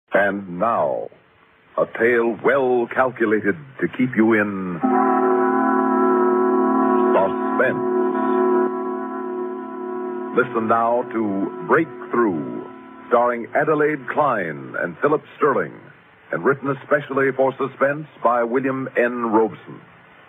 And now, a tale well calculated to keep you in suspense. Listen now to Breakthrough, starring Adelaide Klein and Philip Sterling, and written especially for suspense by William N. Robeson.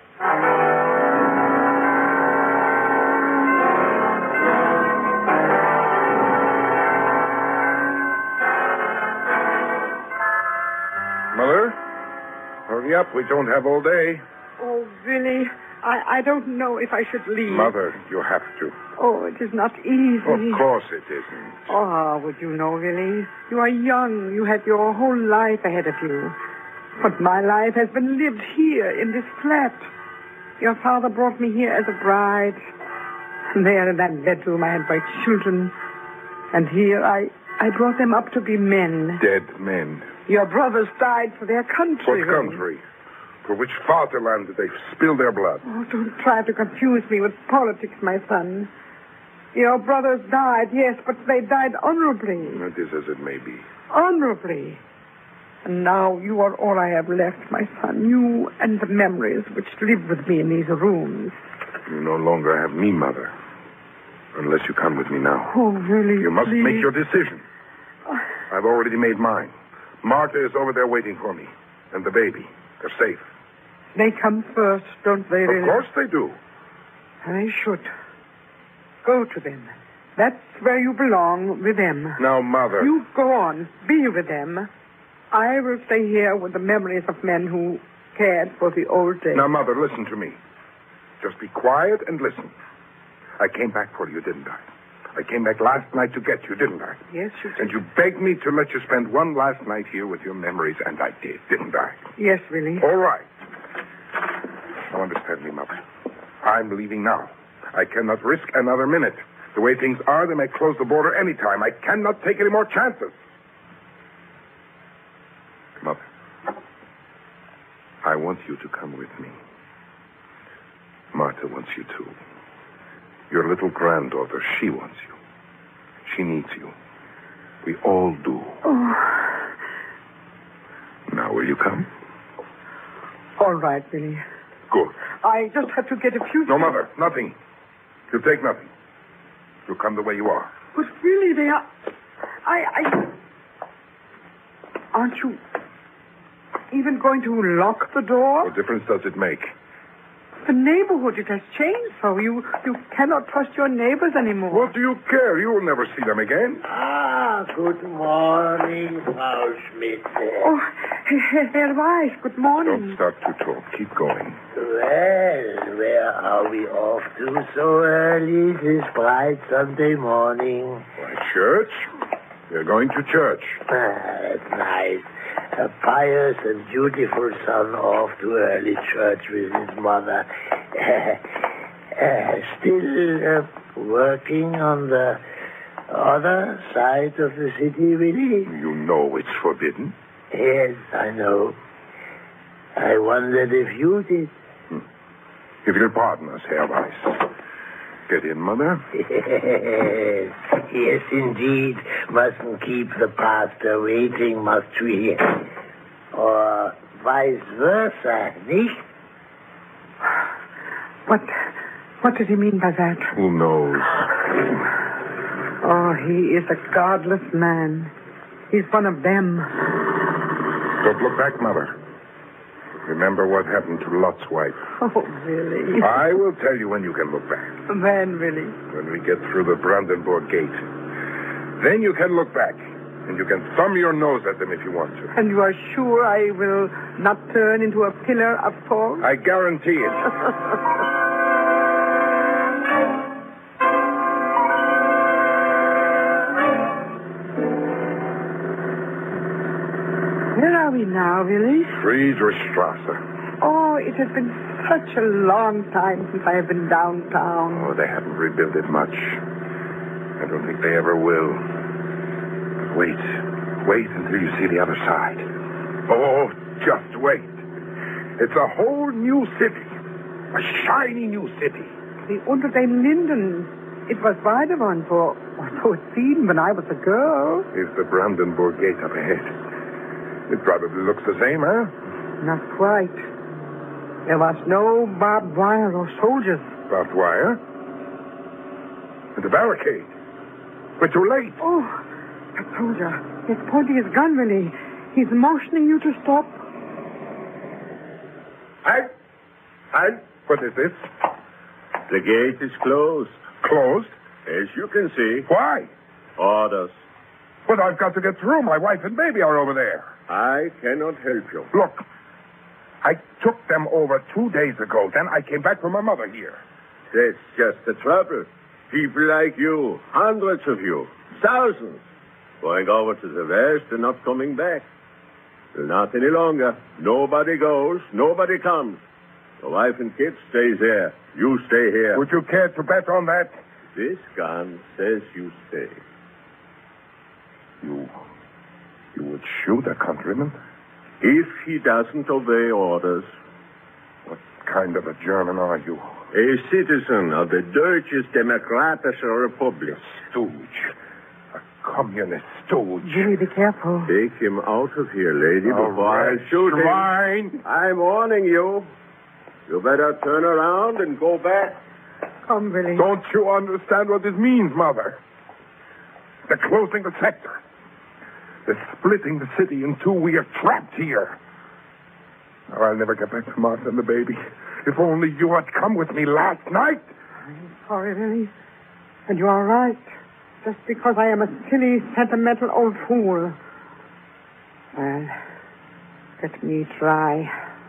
Mother, hurry up. We don't have all day. Oh, Willie, I don't know if I should leave. Mother, you have to. Oh, it is not easy. Of course it isn't. Oh, would you know, Willie? You are young. You have your whole life ahead of you. But my life has been lived here in this flat. Your father brought me here as a bride. And there in that bedroom I had my children. And here I brought them up to be men. Dead men. Your brothers died for their country. What country? For which fatherland did they spill their blood? Oh, don't try to confuse me with politics, my son. Your brothers died, yes, but they died honorably. It is as it may be. Honorably. And now you are all I have left, my son. You and the memories which live with me in these rooms. You no longer have me, Mother. Unless you come with me now. Oh, really? You must please? make your decision. I've already made mine. Martha is over there waiting for me. And the baby. They're safe. They come first, don't they, really? Of course they do. They should. Go to them. That's where you belong, with them. Now, Mother. You go on. Be with them. I will stay here with the memories of men who cared for the old days. Now, Mother, listen to me. Just be quiet and listen. I came back for you, didn't I? I came back last night to get you, didn't I? Yes, you did. And you begged me to let you spend one last night here with your memories, and I did, didn't I? Yes, really. All right. Now, understand me, Mother. I'm leaving now. I cannot risk another minute. The way things are, they may close the border any time. I cannot take any more chances. Mother, I want you to come with me. Martha wants you too. Your little granddaughter, she wants you. She needs you. We all do. Oh. Now, will you come? All right, Billy. Good. I just have to get a few... No, Mother, nothing. You'll take nothing. You'll come the way you are. But really, they are... Aren't you even going to lock the door? What difference does it make? The neighborhood, it has changed so. You cannot trust your neighbors anymore. What do you care? You will never see them again. Good morning, Frau Schmidt. Oh, Herr Weiss, good morning. Don't start to talk. Keep going. Well, where are we off to so early this bright Sunday morning? Why, church? We're going to church. That's nice. A pious and dutiful son off to early church with his mother. Still working on the other side of the city, Willie? You know it's forbidden. Yes, I know. I wondered if you did. If you'll pardon us, Herr Weiss. Get in, Mother. Yes, indeed. Mustn't keep the pastor waiting, must we? Or vice versa, nicht? What does he mean by that? Who knows? Oh, he is a godless man. He's one of them. Don't look back, Mother. Remember what happened to Lot's wife. Oh, really? I will tell you when you can look back. When, really? When we get through the Brandenburg Gate. Then you can look back. And you can thumb your nose at them if you want to. And you are sure I will not turn into a pillar of salt? I guarantee it. Where are we now, Willie? Friedrichstrasse. Oh, it has been such a long time since I have been downtown. Oh, they haven't rebuilt it much. I don't think they ever will. Wait until you see the other side. Oh, just wait. It's a whole new city. A shiny new city. The Unter den Linden. It was Weidemann for, so it seemed when I was a girl. Here's the Brandenburg Gate up ahead. It probably looks the same, huh? Not quite. There was no barbed wire or soldiers. Barbed wire? And the barricade. We're too late. Oh, that soldier. He's pointing his gun, Willie. He's motioning you to stop. Hey, what is this? The gate is closed. Closed? As you can see. Why? Orders. But I've got to get through. My wife and baby are over there. I cannot help you. Look, I took them over 2 days ago. Then I came back from my mother here. That's just the trouble. People like you, hundreds of you, thousands, going over to the West and not coming back. Well, not any longer. Nobody goes, nobody comes. The wife and kids stay there. You stay here. Would you care to bet on that? This gun says you stay. You would shoot a countryman? If he doesn't obey orders. What kind of a German are you? A citizen of the Deutsche Demokratische Republik. Stooge. A communist stooge. Jimmy, be careful. Take him out of here, lady, before I shoot him. Swine. I'm warning you. You better turn around and go back. Come, Willie. Don't you understand what this means, Mother? They're closing the sector. They're splitting the city in two. We are trapped here. Oh, I'll never get back to Martha and the baby. If only you had come with me last night. I'm sorry, Willie. And you are right. Just because I am a silly, sentimental old fool. Well, let me try.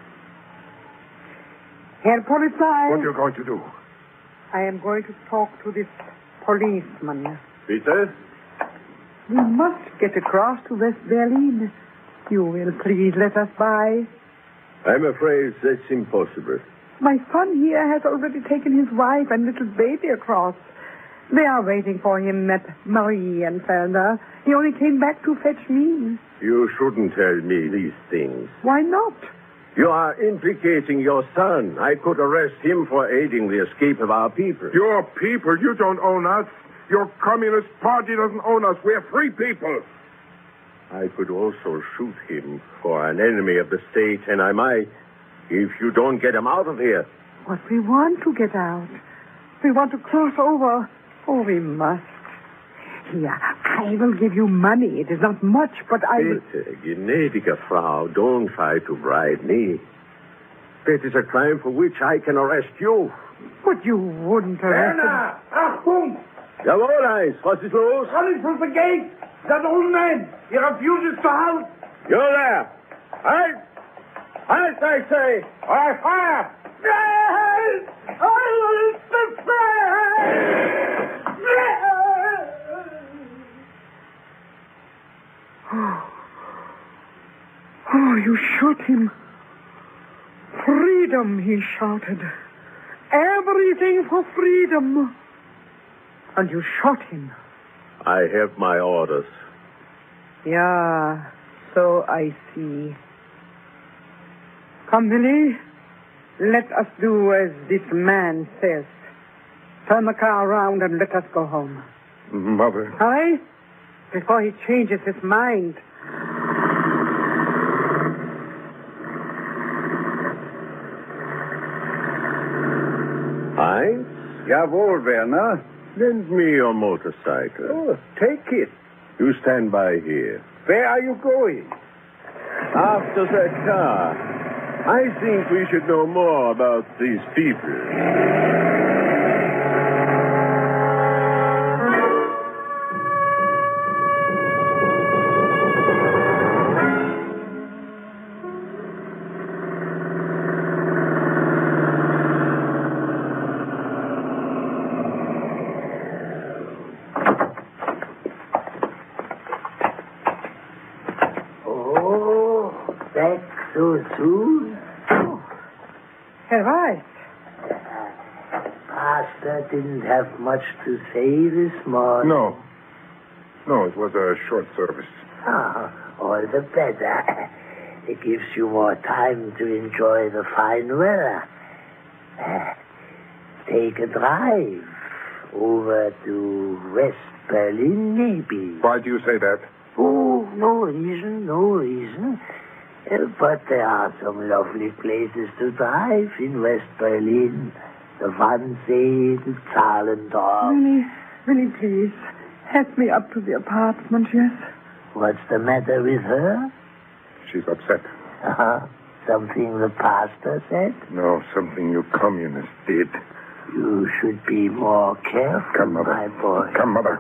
Herr Polizei. What are you going to do? I am going to talk to this policeman. Peter? We must get across to West Berlin. You will please let us by. I'm afraid that's impossible. My son here has already taken his wife and little baby across. They are waiting for him at Marienfelder. He only came back to fetch me. You shouldn't tell me these things. Why not? You are implicating your son. I could arrest him for aiding the escape of our people. Your people? You don't own us. Your Communist Party doesn't own us. We're free people. I could also shoot him for an enemy of the state, and I might, if you don't get him out of here. But we want to get out. We want to cross over. Oh, we must. Here, I will give you money. It is not much, but I will... Bitte, gnädige Frau, don't try to bribe me. That is a crime for which I can arrest you. But you wouldn't arrest him. Achtung! Jawohl, Heinz. Was ist los? Running from the gate! That old man! He refuses to halt! You there! Halt! Halt, I say! Or I fire! Yes! I will defend! Oh, you shot him. Freedom, he shouted. Everything for freedom. And you shot him. I have my orders. Yeah, so I see. Come, Willie. Let us do as this man says. Turn the car around and let us go home. Mother. Hurry, before he changes his mind. Heinz? Jawohl, Werner. Lend me your motorcycle. Oh, take it. You stand by here. Where are you going? After that car. I think we should know more about these people. So soon? Herr Weiss. Pastor didn't have much to say this morning. No, it was a short service. Ah, all the better. It gives you more time to enjoy the fine weather. Take a drive over to West Berlin, maybe. Why do you say that? Oh, no reason. But there are some lovely places to drive in West Berlin. The Wannsee, the Zahlendorf. Willie, please, help me up to the apartment, yes? What's the matter with her? She's upset. Something the pastor said? No, something you communists did. You should be more careful, Come, Mother. my boy. Come, Mother.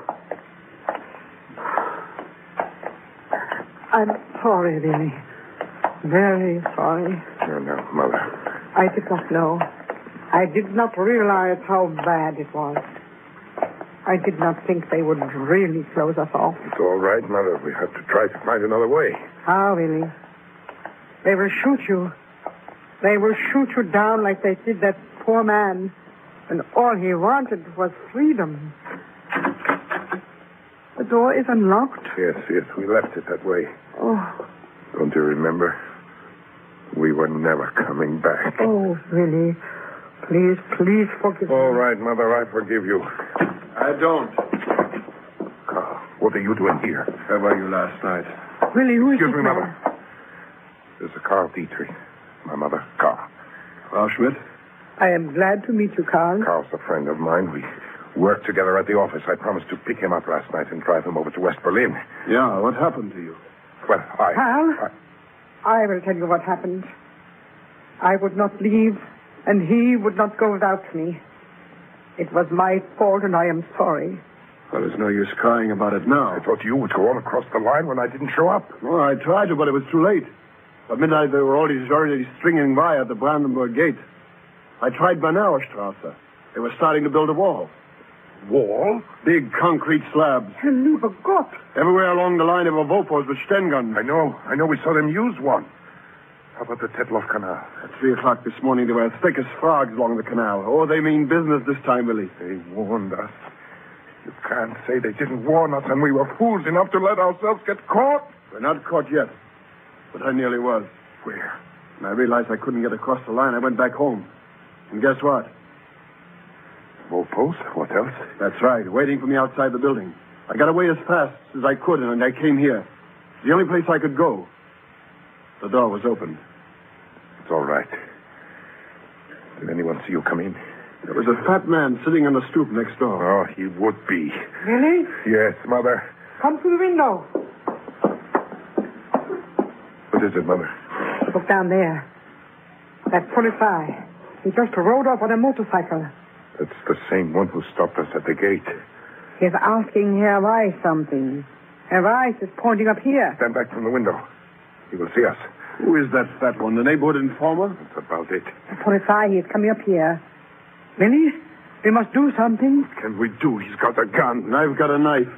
I'm sorry, Willie. Very sorry. No, Mother. I did not know. I did not realize how bad it was. I did not think they would really close us off. It's all right, Mother. We have to try to find another way. How, Willie? They will shoot you. They will shoot you down like they did that poor man. And all he wanted was freedom. The door is unlocked. Yes, we left it that way. Oh, Don't you remember? We were never coming back. oh, Willie. Please forgive me. All right, Mother, I forgive you. I don't. Carl, what are you doing here? Where were you last night? Willie, who is Excuse this me, man? Mother. This is Carl Dietrich. My mother, Carl. Frau Schmidt? I am glad to meet you, Carl. Carl's a friend of mine. We worked together at the office. I promised to pick him up last night and drive him over to West Berlin. Yeah, what happened to you? Well, Carl? I will tell you what happened. I would not leave, and he would not go without me. It was my fault, and I am sorry. Well, there's no use crying about it now. I thought you would go on across the line when I didn't show up. Well, I tried to, but it was too late. By midnight, they were already stringing by at the Brandenburg Gate. I tried Bernauer Strasse. They were starting to build a wall. Wall? Big concrete slabs. Lieber Gott. Everywhere along the line there were Vopos with Sten guns. I know. We saw them use one. How about the Tetloff Canal? At 3 o'clock this morning, they were as thick as frogs along the canal. Oh, they mean business this time, Willie. They warned us. You can't say they didn't warn us, and we were fools enough to let ourselves get caught. We're not caught yet, but I nearly was. Where? When I realized I couldn't get across the line, I went back home. And guess what? Vopos? What else? That's right, waiting for me outside the building. I got away as fast as I could, and I came here. It's the only place I could go. The door was open. It's all right. Did anyone see you come in? There was a fat man sitting on the stoop next door. Oh, he would be. Willie, Yes, Mother. come through the window. What is it, Mother? Look down there. That Polizei. He just rode off on a motorcycle. It's the same one who stopped us at the gate. He's asking Herr Weiss something. Herr Weiss is pointing up here. Stand back from the window. He will see us. Who is that fat one? The neighborhood informer? That's about it. The Polizei, he's coming up here. Willie, we must do something. What can we do? He's got a gun. And I've got a knife.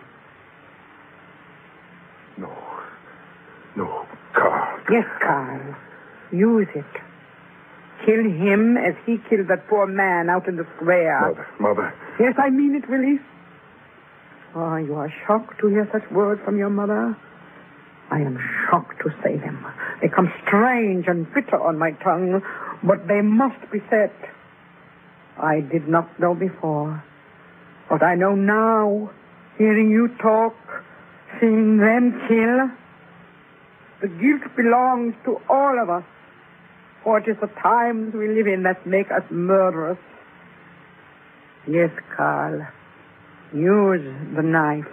No, Carl. Yes, Carl. Use it. Kill him as he killed that poor man out in the square. Mother. Yes, I mean it, Willie. Oh, you are shocked to hear such words from your mother? I am shocked to say them. They come strange and bitter on my tongue, but they must be said. I did not know before. But I know now, hearing you talk, seeing them kill. The guilt belongs to all of us. For it is the times we live in that make us murderers. Yes, Carl. Use the knife.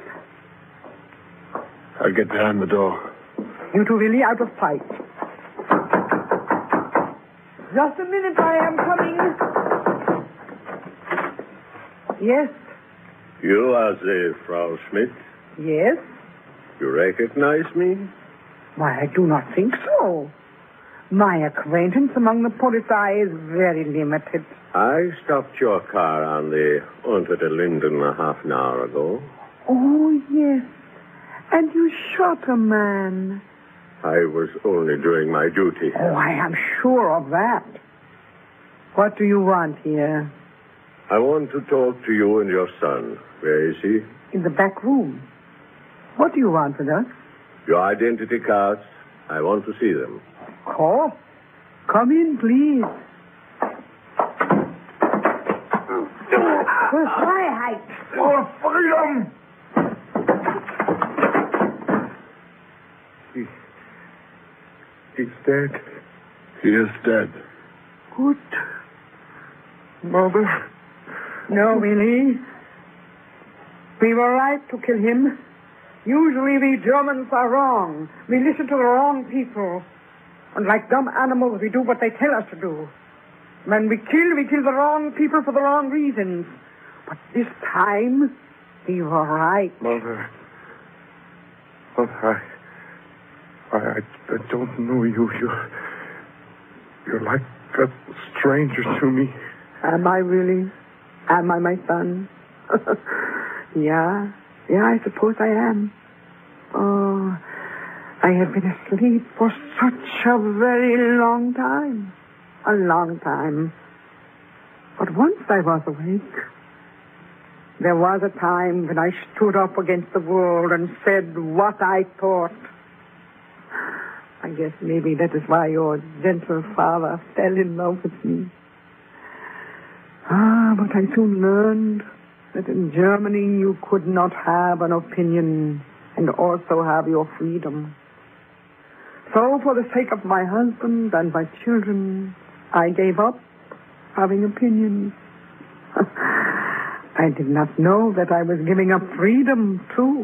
I'll get behind the door. You two, Willie, out of sight. Just a minute, I am coming. Yes, You are the Frau Schmidt. yes. You recognize me? Why, I do not think so. My acquaintance among the Polizei is very limited. I stopped your car on the Unter den Linden a half an hour ago. Oh, yes. And you shot a man. I was only doing my duty. Oh, I am sure of that. What do you want here? I want to talk to you and your son. Where is he? In the back room. What do you want with us? Your identity cards. I want to see them. Oh, come in, please. For Freiheit. For freedom! He's dead. He is dead. Good. Mother. No, Willie. We were right to kill him. Usually we Germans are wrong. We listen to the wrong people. And like dumb animals, we do what they tell us to do. When we kill the wrong people for the wrong reasons. But this time, we were right. Mother, I don't know you. You're like a stranger to me. Am I really? Am I my son? Yeah, I suppose I am. Oh, I have been asleep for such a very long time. A long time. But once I was awake. There was a time when I stood up against the world and said what I thought. I guess maybe that is why your gentle father fell in love with me. But I soon learned that in Germany you could not have an opinion and also have your freedom. So for the sake of my husband and my children, I gave up having opinions. I did not know that I was giving up freedom, too.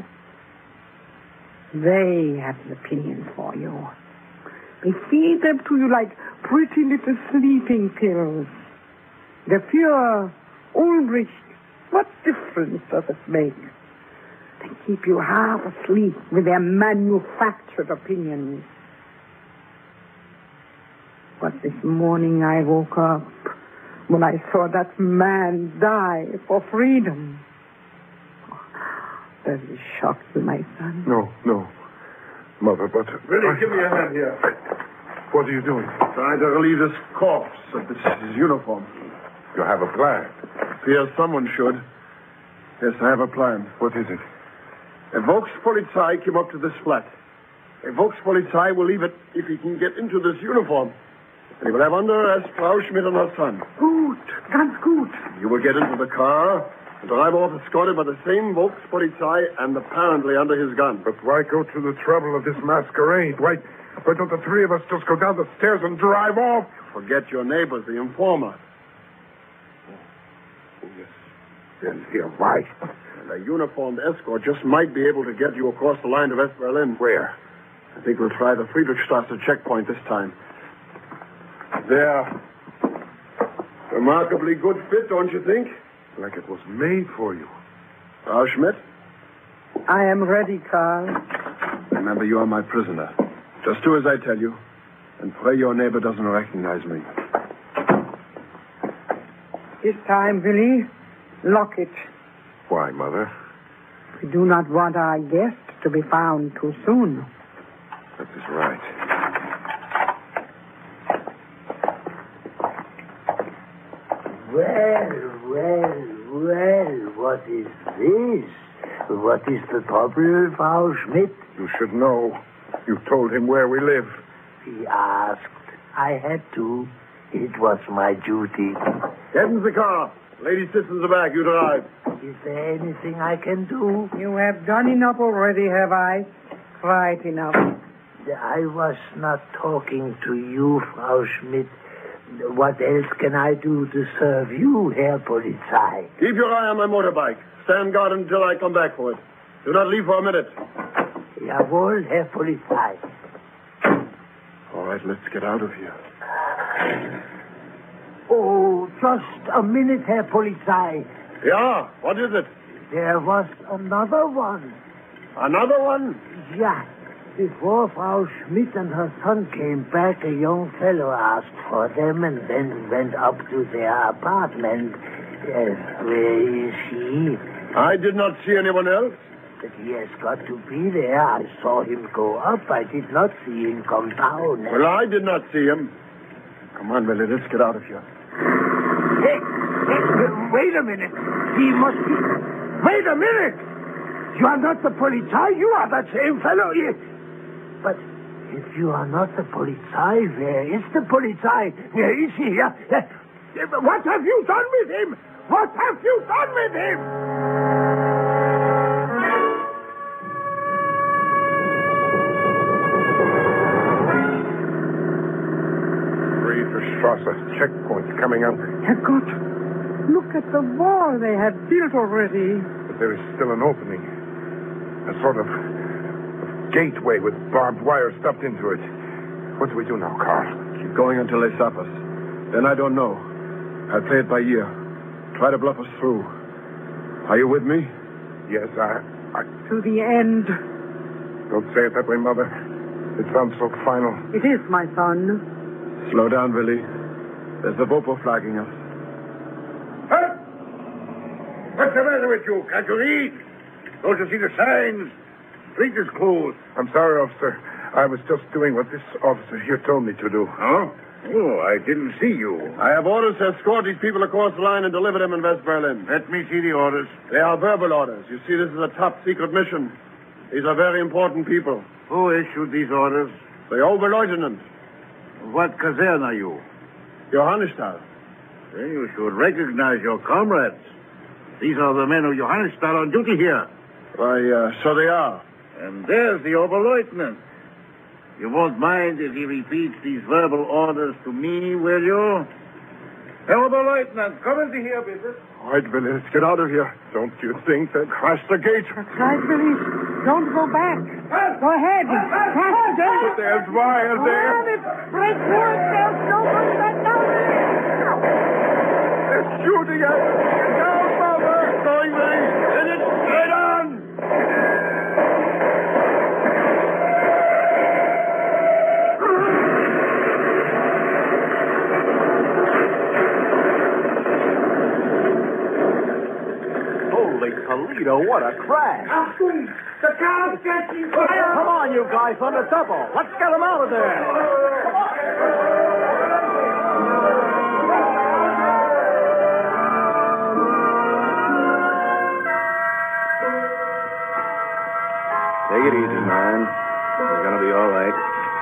They have an opinion for you. They feed them to you like pretty little sleeping pills. The pure Ulbricht, what difference does it make? They keep you half asleep with their manufactured opinions. But this morning I woke up when I saw that man die for freedom. Does it shock you, my son? No. Mother, but... Willie, give me a hand here. What are you doing? Trying to relieve this corpse of this uniform. You have a plan. Fear someone should. Yes, I have a plan. What is it? A Volkspolizei came up to this flat. A Volkspolizei will leave it if he can get into this uniform. And he will have under arrest Frau Schmidt and her son. Gut, ganz gut. You will get into the car and drive off escorted by the same Volkspolizei and apparently under his gun. But why go to the trouble of this masquerade? Why don't the three of us just go down the stairs and drive off? Forget your neighbors, the informer. Oh, yes, you're right. And a uniformed escort just might be able to get you across the line to West Berlin. Where? I think we'll try the Friedrichstrasse checkpoint this time. There. Remarkably good fit, don't you think? Like it was made for you. Frau Schmidt? I am ready, Karl. Remember, you are my prisoner. Just do as I tell you, and pray your neighbor doesn't recognize me. This time, Willie, lock it. Why, Mother? We do not want our guest to be found too soon. That is right. Well, what is this? What is the trouble, Frau Schmidt? You should know. You told him where we live. He asked. I had to. It was my duty. Get in the car. Lady sits in the back. You drive. Is there anything I can do? You have done enough already, have I? Quite enough. I was not talking to you, Frau Schmidt. What else can I do to serve you, Herr Polizei? Keep your eye on my motorbike. Stand guard until I come back for it. Do not leave for a minute. Jawohl, Herr Polizei. All right, let's get out of here. Oh, just a minute, Herr Polizei. Yeah, what is it? There was another one. Another one? Yeah. Before Frau Schmidt and her son came back, a young fellow asked for them and then went up to their apartment. Yes, where is he? I did not see anyone else. But he has got to be there. I saw him go up. I did not see him come down. Well, I did not see him. Come on, Willie, let's get out of here. Hey, wait a minute. He must be... Wait a minute. You are not the Polizei. You are that same fellow. But if you are not the Polizei, where is the Polizei? Where is he? What have you done with him? What have you done with him? Strasse checkpoint coming up. Herrgott, look at the wall they have built already. But there is still an opening. A sort of gateway with barbed wire stuffed into it. What do we do now, Carl? Keep going until they stop us. Then I don't know. I'll play it by ear. Try to bluff us through. Are you with me? Yes, I... To the end. Don't say it that way, Mother. It sounds so final. It is, my son. Slow down, Willie. There's the Vopo flagging us. Huh? What's the matter with you? Can't you read? Don't you see the signs? Street is closed. I'm sorry, officer. I was just doing what this officer here told me to do. Huh? Oh, I didn't see you. I have orders to escort these people across the line and deliver them in West Berlin. Let me see the orders. They are verbal orders. You see, this is a top-secret mission. These are very important people. Who issued these orders? The Oberleutnant, What Kaserne are you? Johannisthal. Then you should recognize your comrades. These are the men of Johannisthal on duty here. Why, so they are. And there's the Oberleutnant. You won't mind if he repeats these verbal orders to me, will you? Herr Oberleutnant, kommen Sie hier, bitte. All right, Billy, let's get out of here. Don't you think that crash the gate? That's right, Billy. Don't go back. Go ahead. Crash the gate. But there's wire there. Run it. Break through it. There's nobody back down there. They're shooting at us. Get down, Mother. Going, Willie. Send it straight on. Holy Toledo, what a crash. The car's catching fire! Come on, you guys, on the double. Let's get them out of there. Come on. Take it easy, man. We're going to be all right.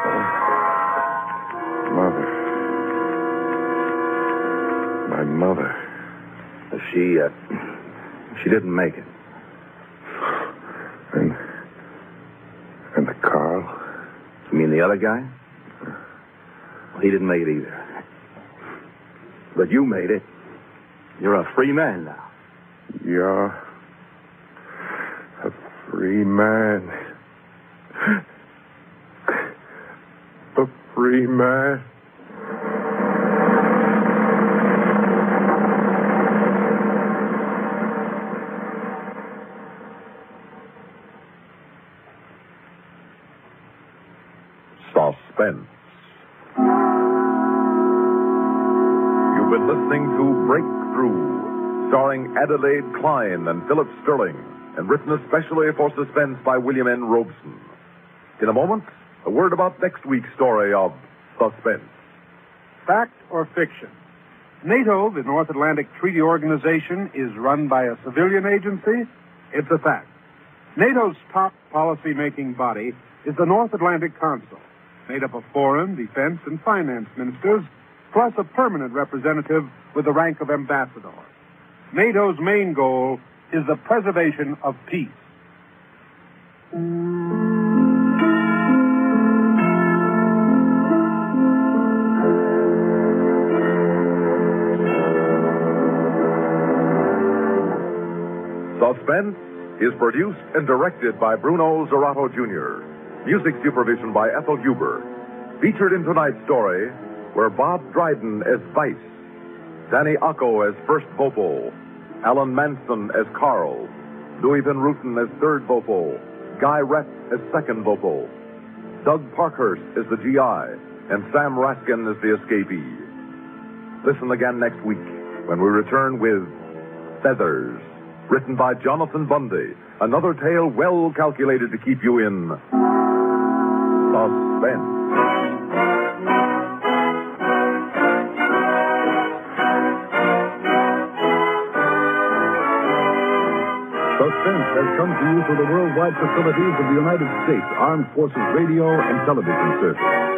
Mother. My mother. She didn't make it. And the Carl? You mean the other guy? Well, he didn't make it either. But you made it. You're a free man now. You're a free man. A free man. Suspense. You've been listening to Breakthrough, starring Adelaide Klein and Philip Sterling, and written especially for Suspense by William N. Robeson. In a moment, a word about next week's story of Suspense. Fact or fiction? NATO, the North Atlantic Treaty Organization, is run by a civilian agency. It's a fact. NATO's top policy-making body is the North Atlantic Council, made up of foreign, defense, and finance ministers, plus a permanent representative with the rank of ambassador. NATO's main goal is the preservation of peace. Suspense is produced and directed by Bruno Zerato Jr. Music supervision by Ethel Huber. Featured in tonight's story were Bob Dryden as Vice, Danny Acco as First Vopo, Alan Manson as Carl, Louis Van Ruten as Third Vopo, Guy Rett as Second Vopo, Doug Parkhurst as the GI, and Sam Raskin as the escapee. Listen again next week when we return with Feathers, written by Jonathan Bundy, another tale well calculated to keep you in suspense. Suspense has come to you through the worldwide facilities of the United States Armed Forces Radio and Television Service.